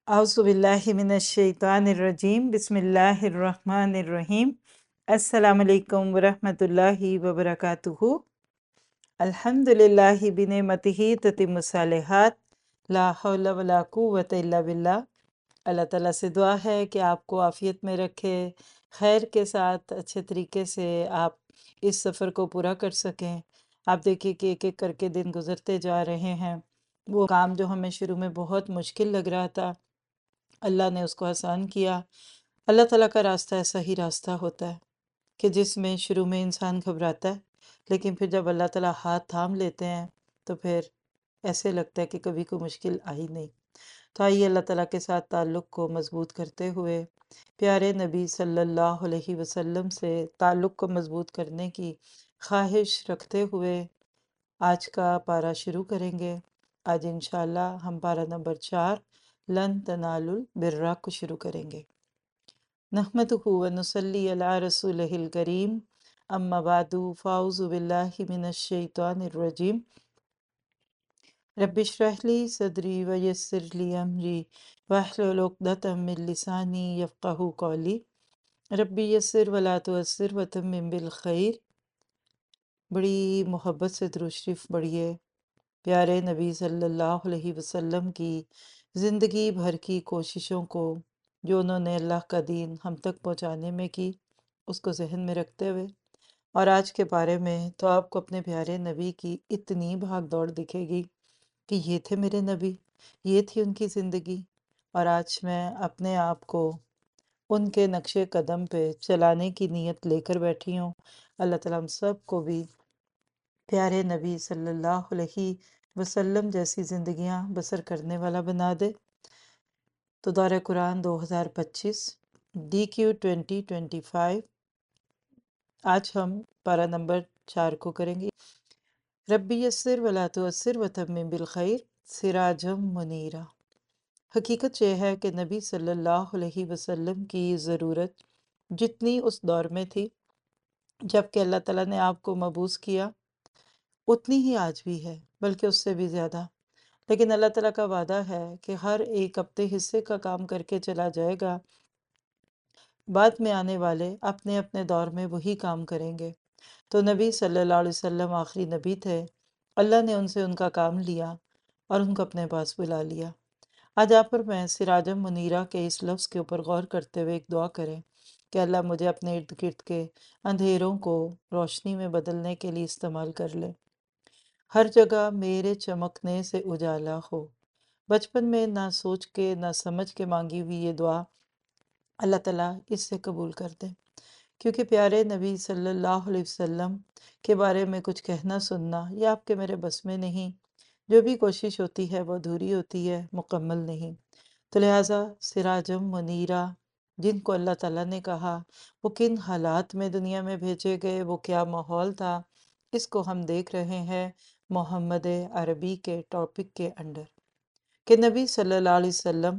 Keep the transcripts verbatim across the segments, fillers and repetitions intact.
اعوذ باللہ من الشیطان الرجیم بسم اللہ الرحمن الرحیم السلام علیکم ورحمۃ اللہ وبرکاتہ۔ الحمد للہ بنعمتہ تتم الصالحات، لا حول ولا قوۃ الا باللہ۔ اللہ تعالیٰ سے دعا ہے کہ آپ کو عافیت میں رکھے، خیر کے ساتھ اچھے طریقے سے آپ اس سفر کو پورا کر سکیں۔ آپ دیکھیے کہ ایک ایک کر کے دن گزرتے جا رہے ہیں، وہ کام جو ہمیں شروع میں بہت مشکل لگ رہا تھا اللہ نے اس کو آسان کیا۔ اللہ تعالیٰ کا راستہ ایسا ہی راستہ ہوتا ہے کہ جس میں شروع میں انسان گھبراتا ہے، لیکن پھر جب اللہ تعالیٰ ہاتھ تھام لیتے ہیں تو پھر ایسے لگتا ہے کہ کبھی کوئی مشکل آئی نہیں۔ تو آئیے اللہ تعالیٰ کے ساتھ تعلق کو مضبوط کرتے ہوئے، پیارے نبی صلی اللہ علیہ وسلم سے تعلق کو مضبوط کرنے کی خواہش رکھتے ہوئے آج کا پارہ شروع کریں گے۔ آج انشاءاللہ ہم پارہ نمبر چار لن تنالوا البر کو شروع کریں گے۔ نحمدہ ونصلی علی رسولہ الکریم، اما بعد فاعوذ باللہ من الشیطان الرجیم۔ رب اشرح لی صدری ویسر لی امری واحلل عقدۃ من لسانی یفقہوا قولی، رب یسر ولا تعسر وتمم بالخیر۔ بڑی محبت سے درود شریف پڑھیے پیارے نبی صلی اللہ علیہ وسلم کی زندگی بھر کی کوششوں کو جو انہوں نے اللہ کا دین ہم تک پہنچانے میں کی، اس کو ذہن میں رکھتے ہوئے، اور آج کے بارے میں تو آپ کو اپنے پیارے نبی کی اتنی بھاگ دوڑ دکھے گی کہ یہ تھے میرے نبی، یہ تھی ان کی زندگی، اور آج میں اپنے آپ کو ان کے نقش قدم پہ چلانے کی نیت لے کر بیٹھی ہوں۔ اللہ تعالیٰ ہم سب کو بھی پیارے نبی صلی اللہ علیہ وسلم جیسی زندگیاں بسر کرنے والا بنا دے۔ تو دورہ قرآن دو ہزار پچیس D Q twenty twenty five, آج ہم پارہ نمبر چار کو کریں گے۔ ربی یسر ولا تعسر وتمم بالخیر سراجم منیرا۔ حقیقت یہ ہے کہ نبی صلی اللہ علیہ وسلم کی ضرورت جتنی اس دور میں تھی جب کہ اللہ تعالیٰ نے آپ کو مبعوث کیا، اتنی ہی آج بھی ہے، بلکہ اس سے بھی زیادہ۔ لیکن اللہ تعالیٰ کا وعدہ ہے کہ ہر ایک اپنے حصے کا کام کر کے چلا جائے گا، بعد میں آنے والے اپنے اپنے دور میں وہی کام کریں گے۔ تو نبی صلی اللہ علیہ وسلم آخری نبی تھے، اللہ نے ان سے ان کا کام لیا اور ان کو اپنے پاس بلا لیا۔ آج آپ پر میں سراجم منیرہ کے اس لفظ کے اوپر غور کرتے ہوئے ایک دعا کریں کہ اللہ مجھے اپنے ارد گرد کے اندھیروں کو روشنی میں بدلنے کے لیے استعمال کر لے، ہر جگہ میرے چمکنے سے اجالا ہو۔ بچپن میں نہ سوچ کے نہ سمجھ کے مانگی ہوئی یہ دعا اللہ تعالیٰ اس سے قبول کر دے، کیونکہ پیارے نبی صلی اللہ علیہ وسلم کے بارے میں کچھ کہنا سننا یہ آپ کے میرے بس میں نہیں، جو بھی کوشش ہوتی ہے وہ ادھوری ہوتی ہے، مکمل نہیں۔ تو لہٰذا سراجم منیرہ جن کو اللہ تعالیٰ نے کہا، وہ کن حالات میں دنیا میں بھیجے گئے، وہ کیا ماحول تھا، اس کو ہم دیکھ رہے ہیں محمد عربی کے ٹاپک کے انڈر، کہ نبی صلی اللہ علیہ وسلم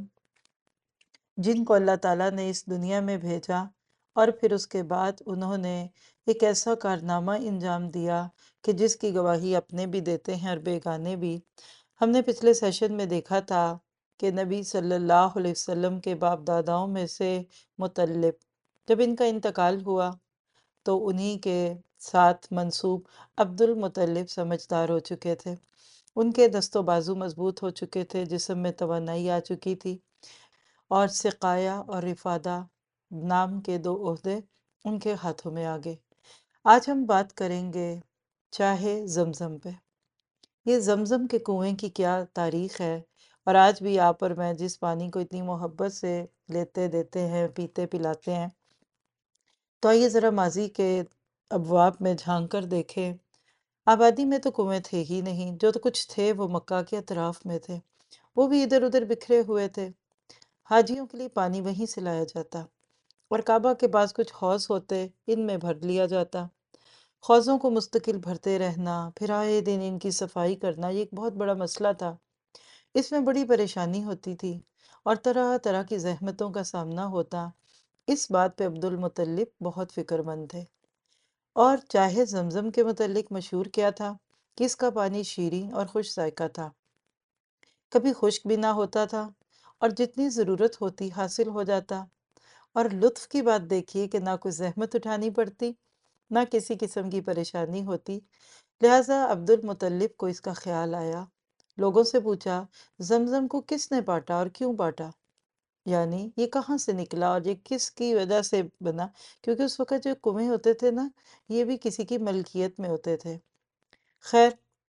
جن کو اللہ تعالیٰ نے اس دنیا میں بھیجا، اور پھر اس کے بعد انہوں نے ایک ایسا کارنامہ انجام دیا کہ جس کی گواہی اپنے بھی دیتے ہیں اور بیگانے بھی۔ ہم نے پچھلے سیشن میں دیکھا تھا کہ نبی صلی اللہ علیہ وسلم کے باپ داداؤں میں سے مطلب جب ان کا انتقال ہوا تو انہی کے ساتھ منسوب عبد المطلب سمجھدار ہو چکے تھے، ان کے دست و بازو مضبوط ہو چکے تھے، جسم میں توانائی آ چکی تھی، اور سقایا اور رفادہ نام کے دو عہدے ان کے ہاتھوں میں آگے۔ آج ہم بات کریں گے چاہے زمزم پہ۔ یہ زمزم کے کنویں کی کیا تاریخ ہے، اور آج بھی آپ اور میں جس پانی کو اتنی محبت سے لیتے دیتے ہیں، پیتے پلاتے ہیں، تو آئیے ذرا ماضی کے ابواب میں جھانک کر دیکھیں۔ آبادی میں تو کنویں تھے ہی نہیں، جو تو کچھ تھے وہ مکہ کے اطراف میں تھے، وہ بھی ادھر ادھر بکھرے ہوئے تھے۔ حاجیوں کے لیے پانی وہیں سے لایا جاتا، اور کعبہ کے پاس کچھ حوض ہوتے، ان میں بھر لیا جاتا۔ حوضوں کو مستقل بھرتے رہنا، پھر آئے دن ان کی صفائی کرنا، یہ ایک بہت بڑا مسئلہ تھا۔ اس میں بڑی پریشانی ہوتی تھی اور طرح طرح کی زحمتوں کا سامنا ہوتا۔ اس بات پہ عبد المطلب بہت فکر مند تھے۔ اور چاہے زمزم کے متعلق مشہور کیا تھا کہ اس کا پانی شیریں اور خوش ذائقہ تھا، کبھی خشک بھی نہ ہوتا تھا، اور جتنی ضرورت ہوتی حاصل ہو جاتا۔ اور لطف کی بات دیکھیے کہ نہ کوئی زحمت اٹھانی پڑتی، نہ کسی قسم کی پریشانی ہوتی۔ لہٰذا عبد المطلب کو اس کا خیال آیا، لوگوں سے پوچھا زمزم کو کس نے پاٹا اور کیوں پاٹا؟ یعنی یہ کہاں سے نکلا اور یہ کس کی وجہ سے بنا؟ کیونکہ اس وقت جو کنویں ہوتے تھے نا، یہ بھی کسی کی ملکیت میں ہوتے تھے۔ خیر،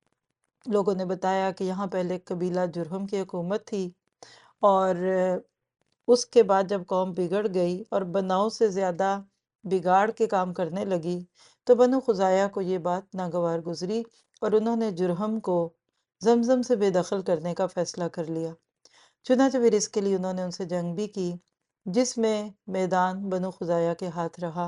لوگوں نے بتایا کہ یہاں پہلے قبیلہ جرہم کی حکومت تھی، اور اس کے بعد جب قوم بگڑ گئی اور بناؤ سے زیادہ بگاڑ کے کام کرنے لگی تو بنو خزاعہ کو یہ بات ناگوار گزری، اور انہوں نے جرہم کو زمزم سے بے دخل کرنے کا فیصلہ کر لیا۔ چنانچہ پھر اس کے لیے انہوں نے ان سے جنگ بھی کی، جس میں میدان بنو خزاعہ کے ہاتھ رہا۔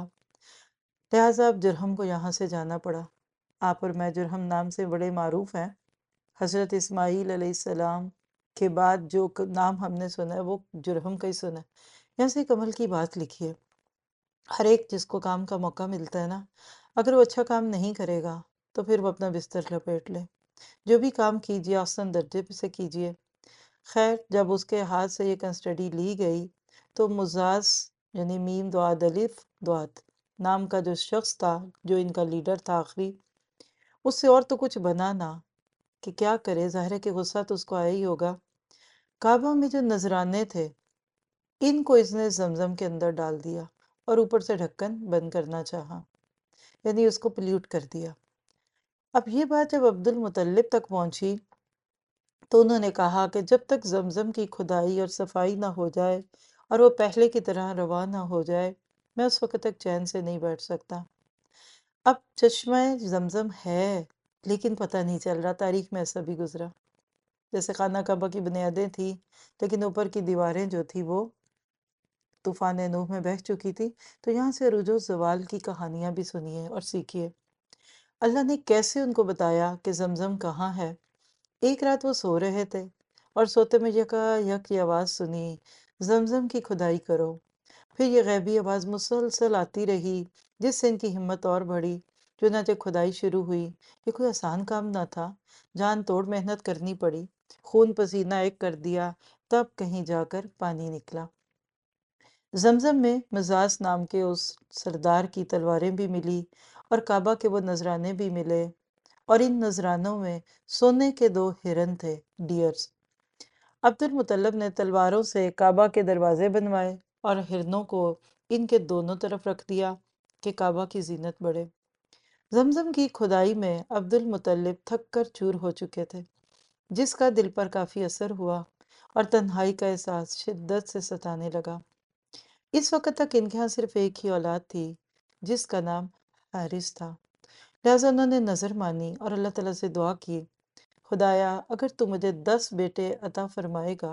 لہٰذا اب جرہم کو یہاں سے جانا پڑا۔ آپ اور میں جرہم نام سے بڑے معروف ہیں۔ حضرت اسماعیل علیہ السلام کے بعد جو نام ہم نے سنا ہے وہ جرہم کا ہی سنا ہے۔ یہاں سے ایک عمل کی بات لکھی ہے، ہر ایک جس کو کام کا موقع ملتا ہے نا، اگر وہ اچھا کام نہیں کرے گا تو پھر وہ اپنا بستر لپیٹ لے۔ جو بھی کام کیجیے آسان درجے سے کیجیے۔ خیر، جب اس کے ہاتھ سے یہ کنسٹڈی لی گئی تو مزاز یعنی میم دعاد الف دعات نام کا جو شخص تھا، جو ان کا لیڈر تھا آخری، اس سے اور تو کچھ بنا نہ کہ کیا کرے، ظاہر ہے کہ غصہ تو اس کو آیا ہی ہوگا۔ کعبہ میں جو نذرانے تھے ان کو اس نے زمزم کے اندر ڈال دیا اور اوپر سے ڈھکن بند کرنا چاہا، یعنی اس کو پلیوٹ کر دیا۔ اب یہ بات جب عبد المطلب تک پہنچی تو انہوں نے کہا کہ جب تک زمزم کی کھدائی اور صفائی نہ ہو جائے اور وہ پہلے کی طرح رواں نہ ہو جائے، میں اس وقت تک چین سے نہیں بیٹھ سکتا۔ اب چشمہ زمزم ہے لیکن پتہ نہیں چل رہا، تاریخ میں ایسا بھی گزرا۔ جیسے خانہ کعبہ کی بنیادیں تھیں لیکن اوپر کی دیواریں جو تھی وہ طوفان نوح میں بہہ چکی تھی۔ تو یہاں سے عروج و زوال کی کہانیاں بھی سنیے اور سیکھیے۔ اللہ نے کیسے ان کو بتایا کہ زمزم کہاں ہے۔ ایک رات وہ سو رہے تھے اور سوتے میں یکا یک یہ آواز سنی، زمزم کی کھدائی کرو۔ پھر یہ غیبی آواز مسلسل آتی رہی جس سے ان کی ہمت اور بڑھی، چنانچہ کھدائی شروع ہوئی۔ یہ کوئی آسان کام نہ تھا، جان توڑ محنت کرنی پڑی، خون پسینہ ایک کر دیا، تب کہیں جا کر پانی نکلا۔ زمزم میں مزاز نام کے اس سردار کی تلواریں بھی ملی اور کعبہ کے وہ نذرانے بھی ملے، اور ان نذرانوں میں سونے کے دو ہرن تھے، ڈیئرز۔ عبد المطلب نے تلواروں سے کعبہ کے دروازے بنوائے اور ہرنوں کو ان کے دونوں طرف رکھ دیا کہ کعبہ کی زینت بڑھے۔ زمزم کی کھدائی میں عبد المطلب تھک کر چور ہو چکے تھے، جس کا دل پر کافی اثر ہوا اور تنہائی کا احساس شدت سے ستانے لگا۔ اس وقت تک ان کے ہاں صرف ایک ہی اولاد تھی جس کا نام حارث تھا۔ لہٰذا انہوں نے نظر مانی اور اللہ تعالیٰ سے دعا کی، خدایا اگر تو مجھے دس بیٹے عطا فرمائے گا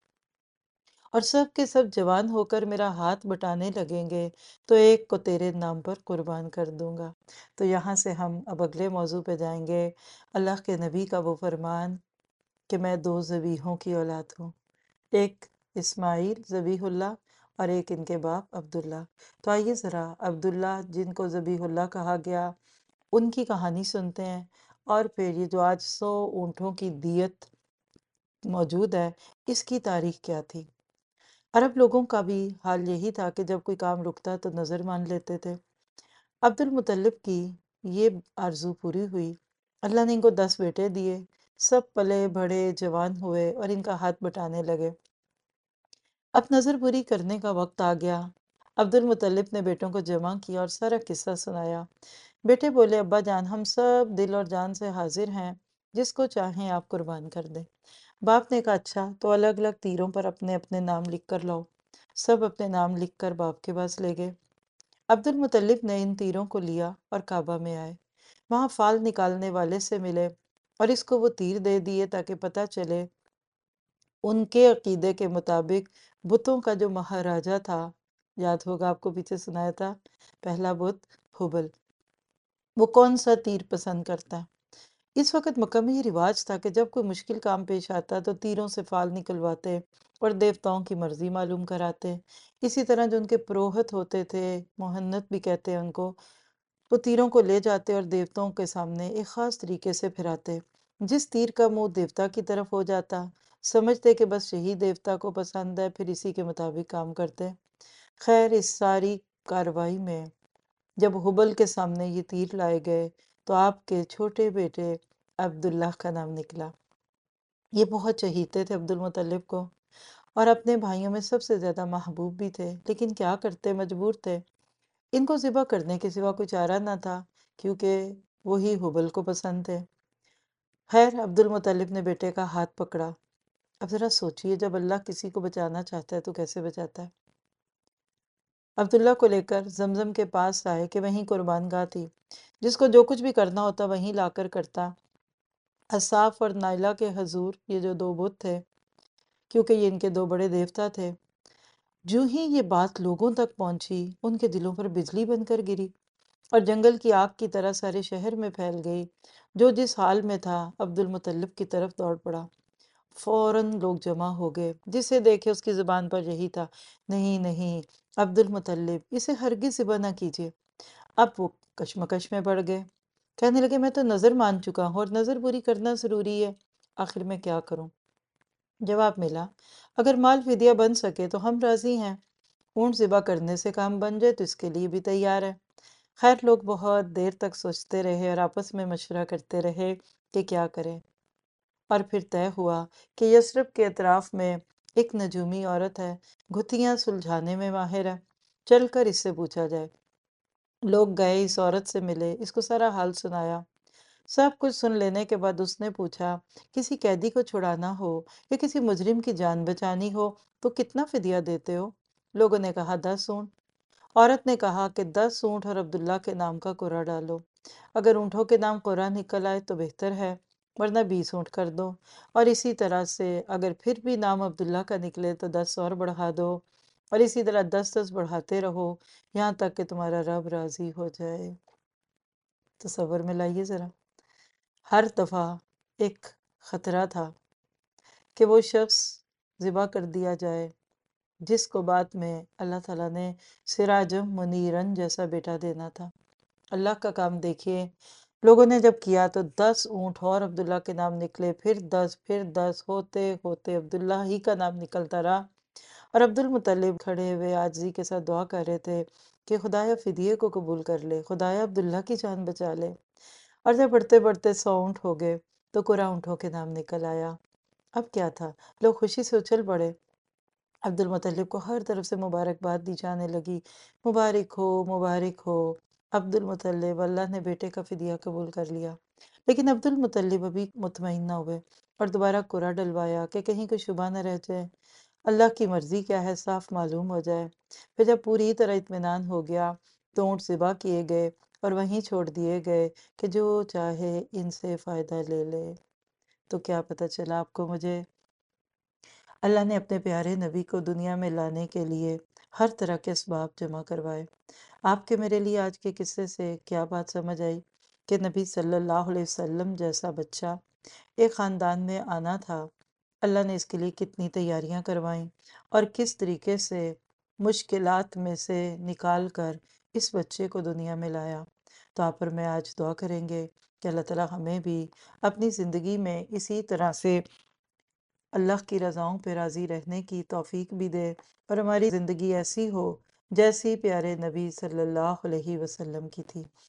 اور سب کے سب جوان ہو کر میرا ہاتھ بٹانے لگیں گے تو ایک کو تیرے نام پر قربان کر دوں گا۔ تو یہاں سے ہم اب اگلے موضوع پہ جائیں گے، اللہ کے نبی کا وہ فرمان کہ میں دو ذبیحوں کی اولاد ہوں، ایک اسماعیل ذبیح اللہ اور ایک ان کے باپ عبداللہ۔ تو آئیے ذرا عبداللہ جن کو ذبیح اللہ کہا گیا ان کی کہانی سنتے ہیں، اور پھر یہ جو آج سو اونٹوں کی دیت موجود ہے اس کی تاریخ کیا تھی۔ عرب لوگوں کا بھی حال یہی تھا کہ جب کوئی کام رکتا تو نظر مان لیتے تھے۔ عبد المطلب کی یہ آرزو پوری ہوئی، اللہ نے ان کو دس بیٹے دیے، سب پلے بڑے جوان ہوئے اور ان کا ہاتھ بٹانے لگے۔ اب نظر پوری کرنے کا وقت آ گیا۔ عبد المطلب نے بیٹوں کو جمع کیا اور سارا قصہ سنایا۔ بیٹے بولے، ابا جان ہم سب دل اور جان سے حاضر ہیں، جس کو چاہیں آپ قربان کر دیں۔ باپ نے کہا اچھا تو الگ الگ تیروں پر اپنے اپنے نام لکھ کر لاؤ۔ سب اپنے نام لکھ کر باپ کے پاس لے گئے۔ عبد المطلب نے ان تیروں کو لیا اور کعبہ میں آئے، وہاں فال نکالنے والے سے ملے اور اس کو وہ تیر دے دیے تاکہ پتہ چلے ان کے عقیدے کے مطابق بتوں کا جو مہاراجا تھا، یاد ہوگا آپ کو پیچھے سنایا تھا، پہلا بت ہبل، وہ کون سا تیر پسند کرتا ہے۔ اس وقت مکہ میں یہ رواج تھا کہ جب کوئی مشکل کام پیش آتا تو تیروں سے فال نکلواتے اور دیوتاؤں کی مرضی معلوم کراتے۔ اسی طرح جو ان کے پروہت ہوتے تھے، مہنت بھی کہتے ہیں ان کو، وہ تیروں کو لے جاتے اور دیوتاؤں کے سامنے ایک خاص طریقے سے پھراتے۔ جس تیر کا منہ دیوتا کی طرف ہو جاتا، سمجھتے کہ بس یہی دیوتا کو پسند ہے، پھر اسی کے مطابق کام کرتے۔ خیر اس ساری کارروائی میں جب حبل کے سامنے یہ تیر لائے گئے تو آپ کے چھوٹے بیٹے عبداللہ کا نام نکلا۔ یہ بہت چہیتے تھے عبد المطلب کو اور اپنے بھائیوں میں سب سے زیادہ محبوب بھی تھے، لیکن کیا کرتے، مجبور تھے۔ ان کو ذبح کرنے کے سوا کوئی چارہ نہ تھا، کیونکہ وہی حبل کو پسند تھے۔ خیر عبد المطلب نے بیٹے کا ہاتھ پکڑا۔ اب ذرا سوچئے، جب اللہ کسی کو بچانا چاہتا ہے تو کیسے بچاتا ہے۔ عبداللہ کو لے کر زمزم کے پاس آئے کہ وہیں قربان گاہ تھی، جس کو جو کچھ بھی کرنا ہوتا وہیں لا کر کرتا۔ اصاف اور نائلہ کے حضور، یہ جو دو بت تھے، کیونکہ یہ ان کے دو بڑے دیوتا تھے، جو ہی یہ بات لوگوں تک پہنچی ان کے دلوں پر بجلی بن کر گری اور جنگل کی آگ کی طرح سارے شہر میں پھیل گئی۔ جو جس حال میں تھا عبد المطلب کی طرف دوڑ پڑا۔ فوراً لوگ جمع ہو گئے، جسے دیکھے اس کی زبان پر یہی تھا، نہیں نہیں عبد المطلب، اسے ہرگز ذبح نہ کیجیے۔ اب وہ کشمکش میں پڑ گئے، کہنے لگے میں تو نظر مان چکا ہوں اور نظر پوری کرنا ضروری ہے، آخر میں کیا کروں۔ جواب ملا، اگر مال فدیہ بن سکے تو ہم راضی ہیں، اونٹ ذبح کرنے سے کام بن جائے تو اس کے لیے بھی تیار ہے۔ خیر لوگ بہت دیر تک سوچتے رہے اور آپس میں مشورہ کرتے رہے کہ کیا کریں، اور پھر طے ہوا کہ یثرب کے اطراف میں ایک نجومی عورت ہے، گتھیاں سلجھانے میں ماہر ہے، چل کر اس سے پوچھا جائے۔ لوگ گئے، اس عورت سے ملے، اس کو سارا حال سنایا۔ سب کچھ سن لینے کے بعد اس نے پوچھا، کسی قیدی کو چھڑانا ہو یا کسی مجرم کی جان بچانی ہو تو کتنا فدیہ دیتے ہو؟ لوگوں نے کہا دس اونٹ۔ عورت نے کہا کہ دس اونٹ اور عبداللہ کے نام کا قرعہ ڈالو، اگر اونٹوں کے نام قرعہ نکل آئے تو بہتر ہے، ورنہ بیس اونٹ کر دو، اور اسی طرح سے اگر پھر بھی نام عبداللہ کا نکلے تو دس اور بڑھا دو، اور اسی طرح دس دس بڑھاتے رہو یہاں تک کہ تمہارا رب راضی ہو جائے۔ تصور میں لائیے ذرا، ہر دفعہ ایک خطرہ تھا کہ وہ شخص ذبح کر دیا جائے جس کو بعد میں اللہ تعالیٰ نے سراجم منیرن جیسا بیٹا دینا تھا۔ اللہ کا کام دیکھیے، لوگوں نے جب کیا تو دس اونٹ اور عبداللہ کے نام نکلے، پھر دس، پھر دس، ہوتے ہوتے عبداللہ ہی کا نام نکلتا رہا، اور عبد المطلب کھڑے ہوئے عاجزی کے ساتھ دعا کر رہے تھے کہ خدایا فدیے کو قبول کر لے، خدایا عبداللہ کی جان بچا لے۔ اور جب بڑھتے بڑھتے سو اونٹ ہو گئے تو قرعہ اونٹوں کے نام نکل آیا۔ اب کیا تھا، لوگ خوشی سے اچھل پڑے، عبد المطلب کو ہر طرف سے مبارکباد دی جانے لگی، مبارک ہو مبارک ہو عبد المطلب، اللہ نے بیٹے کا فدیہ قبول کر لیا۔ لیکن عبد المطلب ابھی مطمئن نہ ہوئے اور دوبارہ قرعہ ڈلوایا کہ کہیں کوئی شبہ نہ رہ جائے، اللہ کی مرضی کیا ہے صاف معلوم ہو جائے۔ پھر جب پوری طرح اطمینان ہو گیا تو اونٹ ذبح کیے گئے اور وہیں چھوڑ دیے گئے کہ جو چاہے ان سے فائدہ لے لے۔ تو کیا پتہ چلا آپ کو مجھے، اللہ نے اپنے پیارے نبی کو دنیا میں لانے کے لیے ہر طرح کے اسباب جمع کروائے۔ آپ کے میرے لیے آج کے قصے سے کیا بات سمجھ آئی کہ نبی صلی اللہ علیہ وسلم جیسا بچہ ایک خاندان میں آنا تھا، اللہ نے اس کے لیے کتنی تیاریاں کروائیں اور کس طریقے سے مشکلات میں سے نکال کر اس بچے کو دنیا میں لایا۔ تو آپ پر میں آج دعا کریں گے کہ اللہ تعالیٰ ہمیں بھی اپنی زندگی میں اسی طرح سے اللہ کی رضاؤں پہ راضی رہنے کی توفیق بھی دے اور ہماری زندگی ایسی ہو جیسی پیارے نبی صلی اللہ علیہ وسلم کی تھی۔